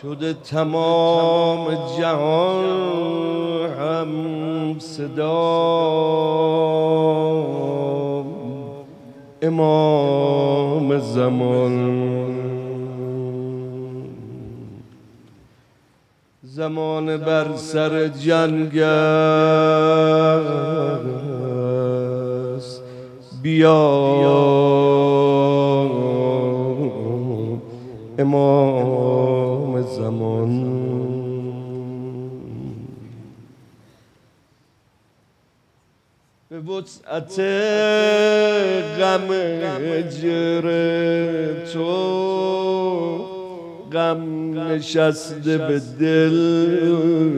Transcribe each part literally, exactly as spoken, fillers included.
شده تمام جهان هم صدا امام زمان. زمان بر سر جنگ است، بیا امام زمان. به وسعت غم هجر تو غم نشسته به دل،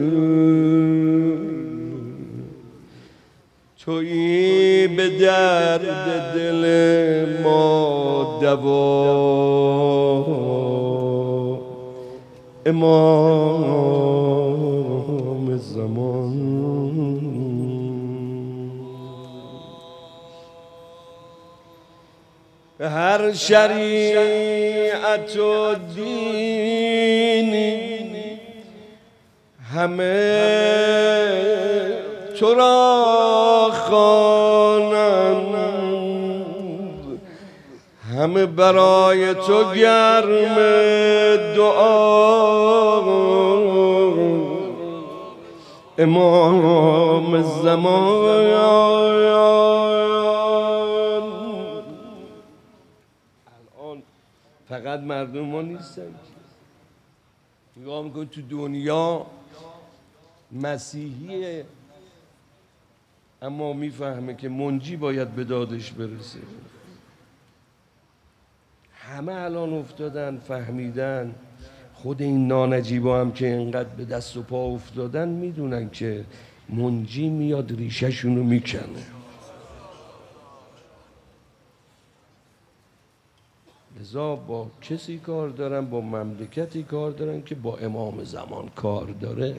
تویی به درد دل ما دوا امام زمان. به هر شریعت و دینی همه تو را خوانند، همه برای تو گرم دعا امام زمان. فقط مردم ما نیستن که نگاه میکنی تو دنیا مسیحیه اما میفهمه که منجی باید به دادش برسه. همه الان افتادن فهمیدن. خود این نانجیبا هم که اینقدر به دست و پا افتادن میدونن که منجی میاد ریشه‌شون رو میکنه. لذا با کسی کار دارن، با مملکتی کار دارن که با امام زمان کار داره،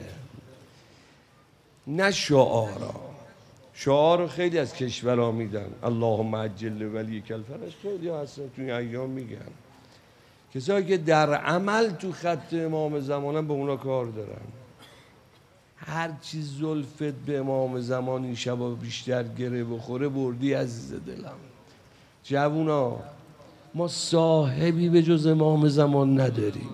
نه شعارا. شعار رو خیلی از کشورها میدن، اللهم عجل ولیک الفرج، خیلی هستن توی ایام میگن. کسایی که در عمل تو خط امام زمانن به اونا کار دارن. هر چی زلفت به امام زمان این شبا بیشتر گره بخوره بردی عزیز دلم. جوونا ما صاحبی به جز امام زمان نداریم.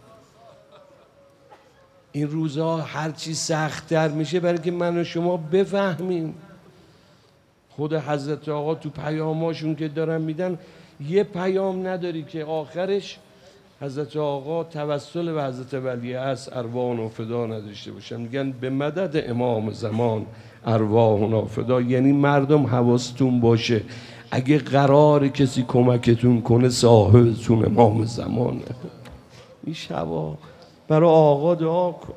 این روزها هرچی سخت‌تر میشه برای که من و شما بفهمیم. خود حضرت آقا تو پیاماشون که دارن میدن یه پیام نداری که آخرش حضرت آقا توسل به حضرت ولی عصر ارواحنا فدا نداشته باشن. میگن به مدد امام زمان ارواحنا فدا. یعنی مردم حواستون باشه اگه قرار کسی کمکتون کنه صاحبتون امام زمانه. این شبا برای آقا دعا کن.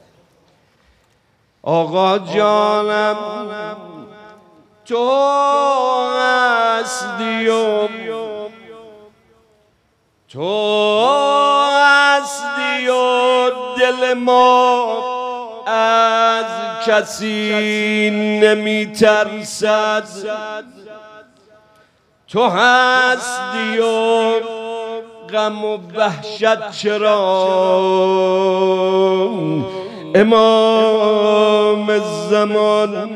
آقا جانم تو هستی و تو هستی و دل ما از کسی نمی ترسد. تو هستی و غم و وحشت چرا امام زمان.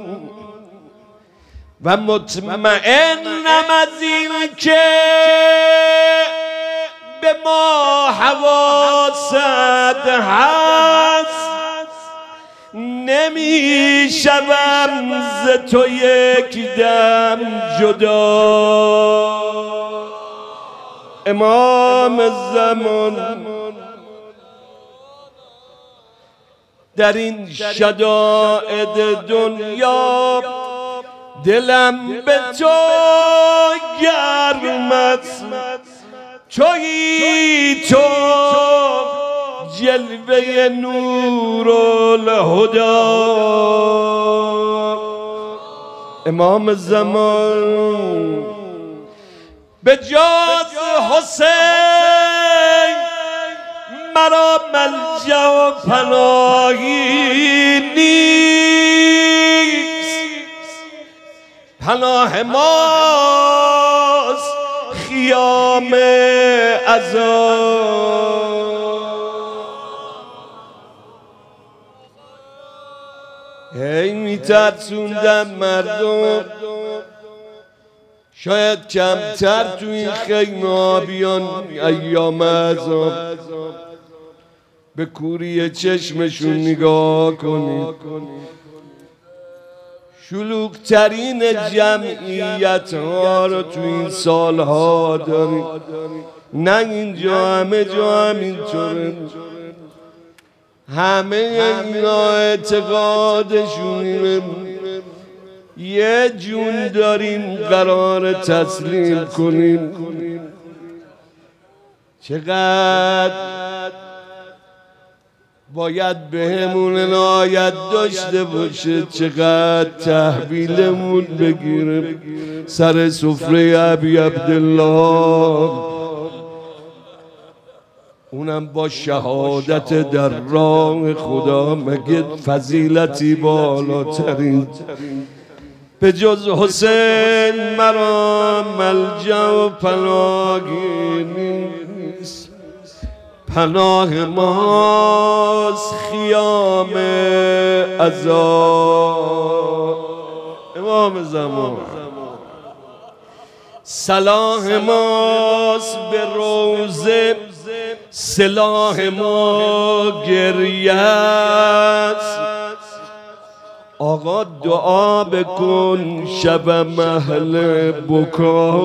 و مطمئنم از این که به ما حواست هست، نمی شوم ز تو یک دم جدا امام زمان. در این شدائد دنیا دلم به تو گرم است، تویی تو جلوه نور الهدی امام زمان. به جز حسین مرا ملجأ و پناهی نیست، پناه ماست خیام عذاب هی میترسوندم مردم شاید کمتر تو این خیمه ها بیان ایام عذاب به کوری چشمشون نگاه کنید شلوغ‌ترین جمعیت ها رو تو این سالها داریم نه اینجا همه جا همینطوره همه اینا اعتقادشون یه جون داریم قرار تسلیم کنیم چقدر باید بهمون عنایت داشته باشه چقدر تحویلمون بگیره سر سفره ابی عبدالله اونم با شهادت در راه خدا مگه فضیلتی بالاترین به جز حسین مرا ملجا و پناهی نیست پناه ماست خیام عذاب امام زمان صلاح ماست به روزه سلاح ما گریه است آقا دعا بکن شب محل بکا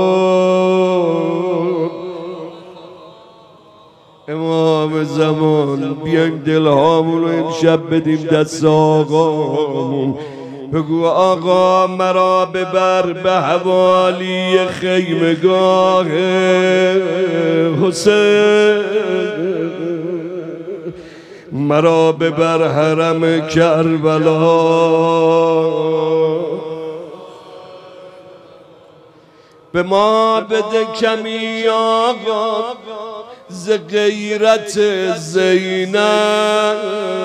امام زمان بیایم دلهامون رو امشب بدیم دست آقامون بگو آقا مرا ببر به حوالی خیمگاه حسین مرا ببر حرم کربلا به ما بده کمی آقا ز غیرت زینب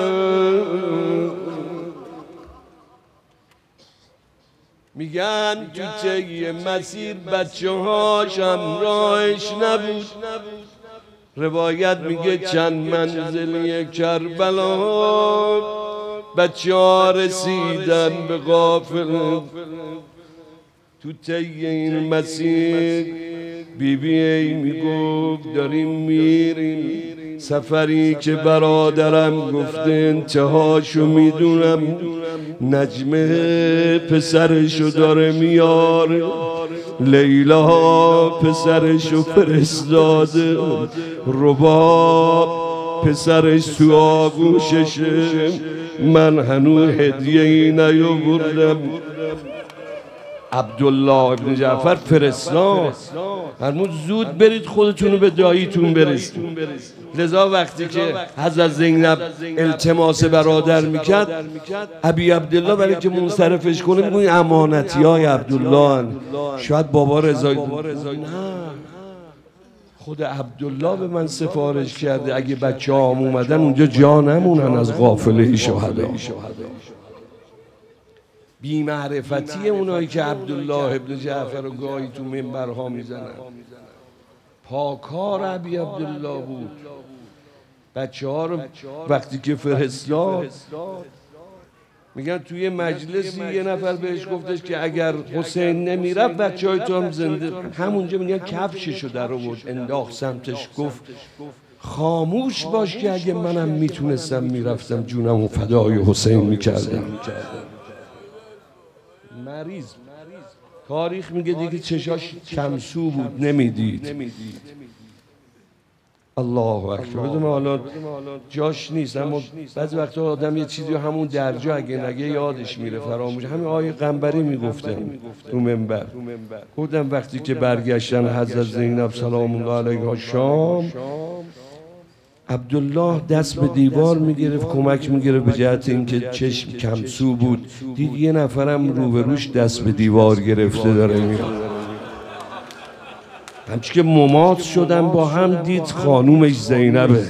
میگن تو طی مسیر بچه هاش همراهش نبود روایت میگه چند منزلی کربلا بچه ها رسیدن به قافله تو طی این مسیر بی بی ای میگفت داریم میریم سفری که برادرم گفته انتهاشو میدونم نجمه پسرشو داره میاره لیلا پسرشو فرستاده رباب پسرش تو آغوششه من هنوز هدیه ای نیاوردم عبدالله ابن جعفر فرستاد فرمود زود برید خودتونو به داییتون برسید لذا وقتی که حضرت زینب التماس برادر میکرد ابی عبدالله برای که منصرفش کنه میگه این امانتی های عبدالله شاید بابا رضایی نه خود عبدالله به من سفارش کرده اگه بچه ها هم اومدن اونجا جا نمونن از قافله شهدا بی‌معرفتی اونایی که عبدالله ابن جعفر رو گاهی تو منبرها میزنن پاکار ابی عبدالله بود بچه ها رو وقتی که فرستاد میگن توی مجلسی یه نفر بهش گفتش که اگر حسین نمیرفت بچه های تو هم زنده همونجا میگن کفششو در آورد انداخت سمتش گفت خاموش باش که اگه منم میتونستم میرفتم جونم و فدای حسین میکردم مریض تاریخ میگه دیگه چشاش کمسو بود نمیدید الله اکبر بدون حالا جاش نیست اما بعضی وقتا آدم یه چیزی همون درجا اگه نگه یادش میره فراموش همین آیه قنبری میگفتن تو منبر گفتم وقتی که برگشتن حضرت زینب سلام الله علیها شام عبدالله دست به دیوار میگرفت کمک میگرفت به جهت اینکه چشم کمسو بود دید یه نفرم روبروش دست به دیوار گرفته داره میاد همچون که ممات شدن با هم دید خانومش زینبه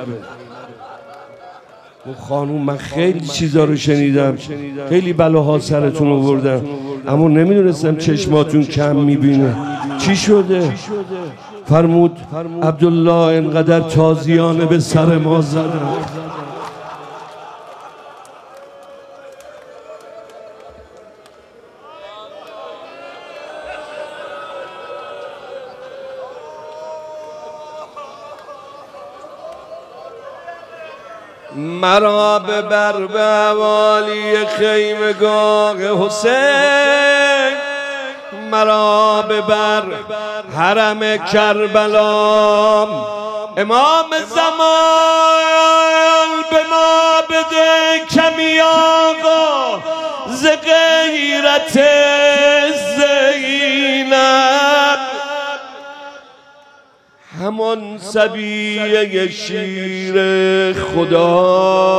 و خانوم من خیلی چیزا رو شنیدم خیلی بلاها سرتون آوردم اما نمیدونستم چشماتون کم میبینه چی شده؟ فرمود عبدالله اینقدر تازیانه به سر ما زدن مرا ببر به حوالی خیمگاه حسین، مرا ببر حرم کربلا. امام زمان به ما بده کمی آقا ز غیرت زینب، همان صبیه شیر خدا.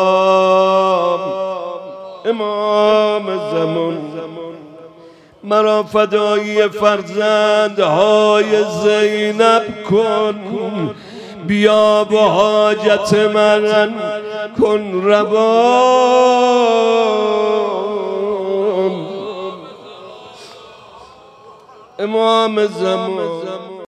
امام زمان مرا فدای فرزندهای زینب کن، بیا به حاجت من کن روا. امام زمان